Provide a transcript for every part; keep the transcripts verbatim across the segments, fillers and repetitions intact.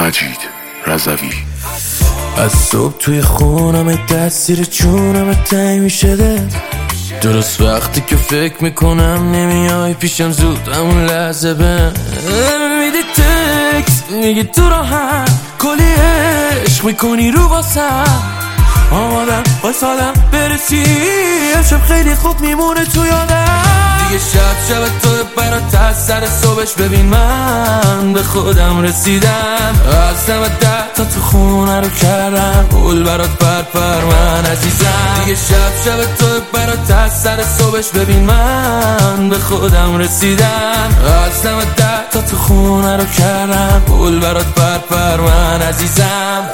مجید رضوی. از صبح توی خونم دستیر چونم تنگ میشه ده، درست وقتی که فکر میکنم نمیای پیشم زود همون لحظه به میدی تکس میگی تو راحت کلی عشق میکنی رو واسم، آمادم واسادم برسی امشب خیلی خوب میمونه تو یادم. دیگه شب شب تو برات از سر صبحش ببین من به خودم رسیدم، از دم ده تا تو خونه رو کردم گل برات پر پر من عزیزم. دیگه شب شب تو برات از سر صبحش ببین من به خودم رسیدم، از دم ده تا تو خونه رو کردم گل برات پر پر من عزیزم.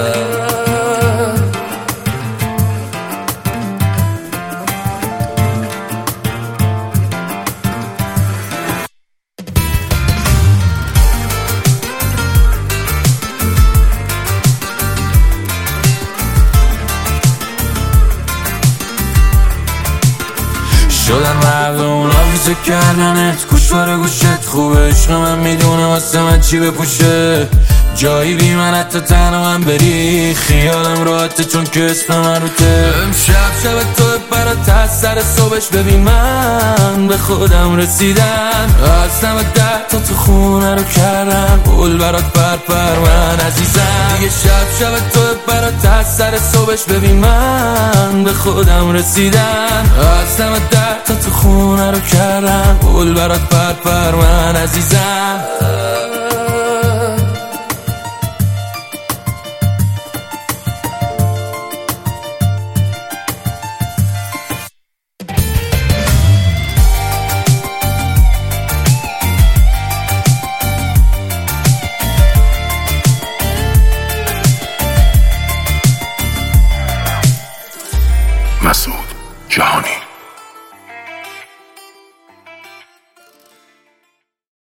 شدن مردم آویزه کردنت گوش باره گوشت خوبه، عشق من میدونه واسه من چی بپوشه، جایی بی من حتی تنها من بری خیالم راحته چون که اسم من روته. امشب شب تو برات از سر صبحش ببین من به خودم رسیدم، از دم ده تا تو خونه رو کردم گل برات پر پر من عزیزم. دیگه شب شب تو برات از سر صبحش ببین من به خودم رسیدم، از دم ده تا تو خونه رو کردم گل برات پر پر من عزیزم. مسعود جهانی.